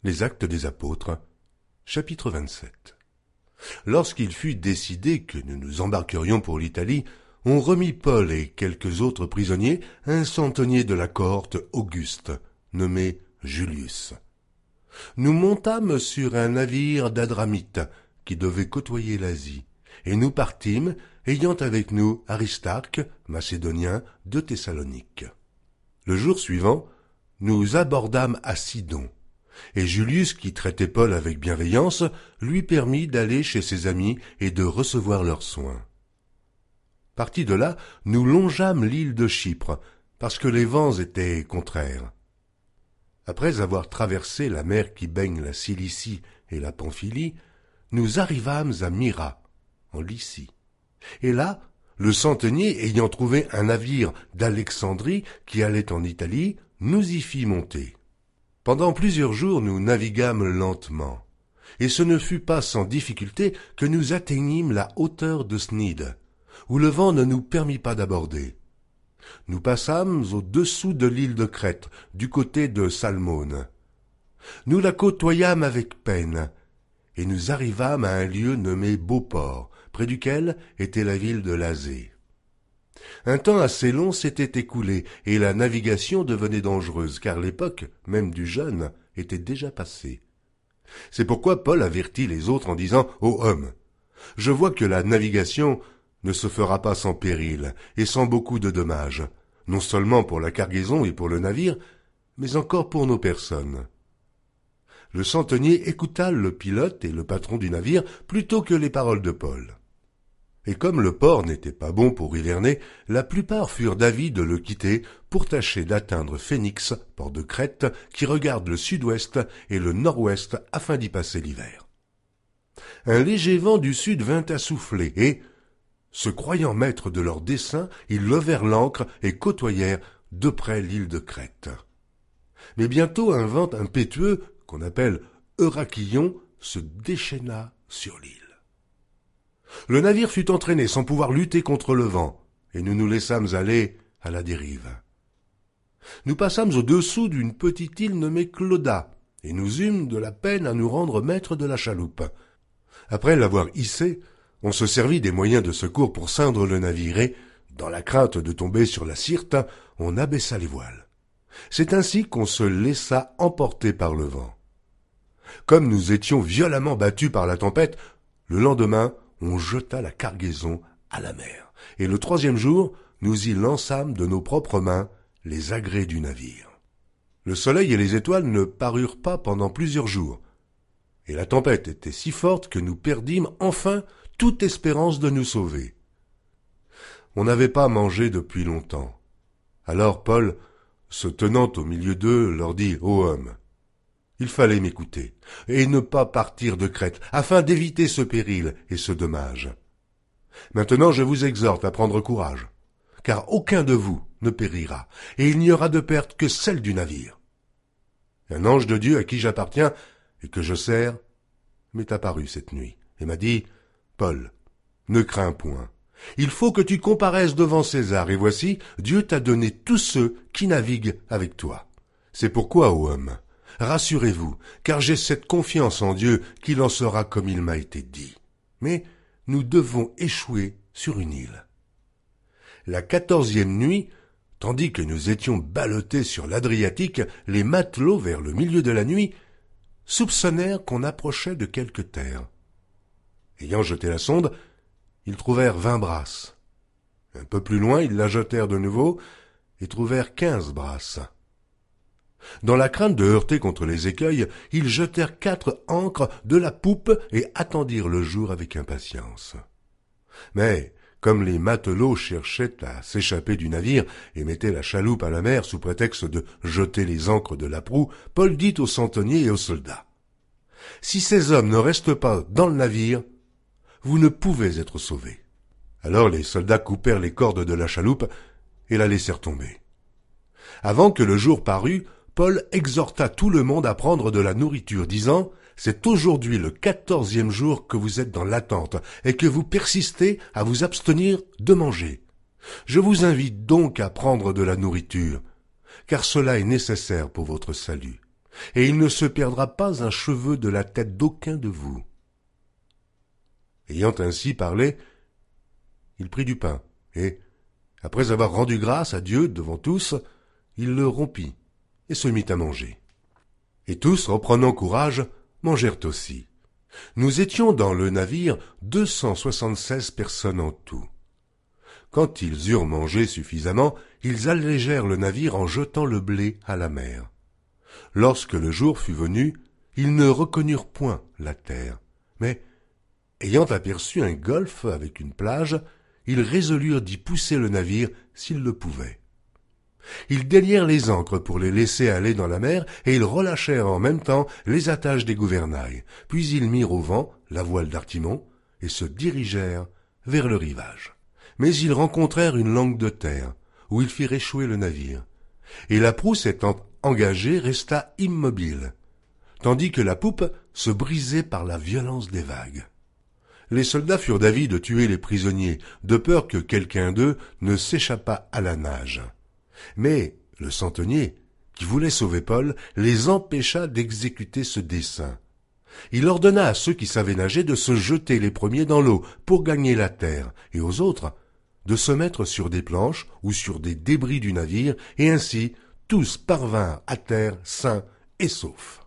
Les Actes des Apôtres, chapitre 27. Lorsqu'il fut décidé que nous nous embarquerions pour l'Italie, on remit Paul et quelques autres prisonniers à un centenier de la cohorte Auguste, nommé Julius. Nous montâmes sur un navire d'Adramite qui devait côtoyer l'Asie, et nous partîmes, ayant avec nous Aristarque, Macédonien de Thessalonique. Le jour suivant, nous abordâmes à Sidon, et Julius, qui traitait Paul avec bienveillance, lui permit d'aller chez ses amis et de recevoir leurs soins. Partis de là, nous longeâmes l'île de Chypre, parce que les vents étaient contraires. Après avoir traversé la mer qui baigne la Cilicie et la Pamphylie, nous arrivâmes à Myra, en Lycie. Et là, le centenier ayant trouvé un navire d'Alexandrie qui allait en Italie, nous y fit monter. Pendant plusieurs jours nous naviguâmes lentement, et ce ne fut pas sans difficulté que nous atteignîmes la hauteur de Snide, où le vent ne nous permit pas d'aborder. Nous passâmes au-dessous de l'île de Crète, du côté de Salmone. Nous la côtoyâmes avec peine, et nous arrivâmes à un lieu nommé Beauport, près duquel était la ville de Lasée. Un temps assez long s'était écoulé, et la navigation devenait dangereuse, car l'époque, même du jeûne, était déjà passée. C'est pourquoi Paul avertit les autres en disant « Ô hommes, je vois que la navigation ne se fera pas sans péril et sans beaucoup de dommages, non seulement pour la cargaison et pour le navire, mais encore pour nos personnes. » Le centenier écouta le pilote et le patron du navire plutôt que les paroles de Paul. Et comme le port n'était pas bon pour hiverner, la plupart furent d'avis de le quitter pour tâcher d'atteindre Phénix, port de Crète, qui regarde le sud-ouest et le nord-ouest afin d'y passer l'hiver. Un léger vent du sud vint à souffler et, se croyant maîtres de leur dessein, ils levèrent l'ancre et côtoyèrent de près l'île de Crète. Mais bientôt un vent impétueux, qu'on appelle Eurachillon, se déchaîna sur l'île. Le navire fut entraîné sans pouvoir lutter contre le vent, et nous nous laissâmes aller à la dérive. Nous passâmes au-dessous d'une petite île nommée Clauda, et nous eûmes de la peine à nous rendre maîtres de la chaloupe. Après l'avoir hissée, on se servit des moyens de secours pour ceindre le navire et, dans la crainte de tomber sur la Syrte, on abaissa les voiles. C'est ainsi qu'on se laissa emporter par le vent. Comme nous étions violemment battus par la tempête, le lendemain, on jeta la cargaison à la mer, et le troisième jour, nous y lançâmes de nos propres mains les agrès du navire. Le soleil et les étoiles ne parurent pas pendant plusieurs jours, et la tempête était si forte que nous perdîmes enfin toute espérance de nous sauver. On n'avait pas mangé depuis longtemps. Alors Paul, se tenant au milieu d'eux, leur dit « Ô hommes, il fallait m'écouter, et ne pas partir de Crète, afin d'éviter ce péril et ce dommage. Maintenant je vous exhorte à prendre courage, car aucun de vous ne périra, et il n'y aura de perte que celle du navire. Un ange de Dieu à qui j'appartiens et que je sers m'est apparu cette nuit, et m'a dit « Paul, ne crains point. Il faut que tu comparaisses devant César, et voici, Dieu t'a donné tous ceux qui naviguent avec toi. C'est pourquoi, ô homme, rassurez-vous, car j'ai cette confiance en Dieu qu'il en sera comme il m'a été dit. Mais nous devons échouer sur une île. » La 14e nuit, tandis que nous étions ballottés sur l'Adriatique, les matelots, vers le milieu de la nuit, soupçonnèrent qu'on approchait de quelque terre. Ayant jeté la sonde, ils trouvèrent 20 brasses. Un peu plus loin, ils la jetèrent de nouveau et trouvèrent 15 brasses. Dans la crainte de heurter contre les écueils, ils jetèrent 4 ancres de la poupe et attendirent le jour avec impatience. Mais, comme les matelots cherchaient à s'échapper du navire et mettaient la chaloupe à la mer sous prétexte de jeter les ancres de la proue, Paul dit aux centeniers et aux soldats « Si ces hommes ne restent pas dans le navire, vous ne pouvez être sauvés. » Alors les soldats coupèrent les cordes de la chaloupe et la laissèrent tomber. Avant que le jour parût, Paul exhorta tout le monde à prendre de la nourriture, disant « C'est aujourd'hui le 14e jour que vous êtes dans l'attente et que vous persistez à vous abstenir de manger. Je vous invite donc à prendre de la nourriture, car cela est nécessaire pour votre salut. et il ne se perdra pas un cheveu de la tête d'aucun de vous. » Ayant ainsi parlé, il prit du pain, et, après avoir rendu grâce à Dieu devant tous, il le rompit, et se mit à manger. Et tous, reprenant courage, mangèrent aussi. Nous étions dans le navire 276 personnes en tout. Quand ils eurent mangé suffisamment, ils allégèrent le navire en jetant le blé à la mer. Lorsque le jour fut venu, ils ne reconnurent point la terre, mais, ayant aperçu un golfe avec une plage, ils résolurent d'y pousser le navire s'ils le pouvaient. Ils délièrent les ancres pour les laisser aller dans la mer, et ils relâchèrent en même temps les attaches des gouvernails. Puis ils mirent au vent la voile d'Artimon, et se dirigèrent vers le rivage. Mais ils rencontrèrent une langue de terre, où ils firent échouer le navire. Et la prousse étant engagée, resta immobile, tandis que la poupe se brisait par la violence des vagues. Les soldats furent d'avis de tuer les prisonniers, de peur que quelqu'un d'eux ne s'échappât à la nage. Mais le centenier, qui voulait sauver Paul, les empêcha d'exécuter ce dessein. Il ordonna à ceux qui savaient nager de se jeter les premiers dans l'eau pour gagner la terre, et aux autres de se mettre sur des planches ou sur des débris du navire, et ainsi tous parvinrent à terre sains et saufs.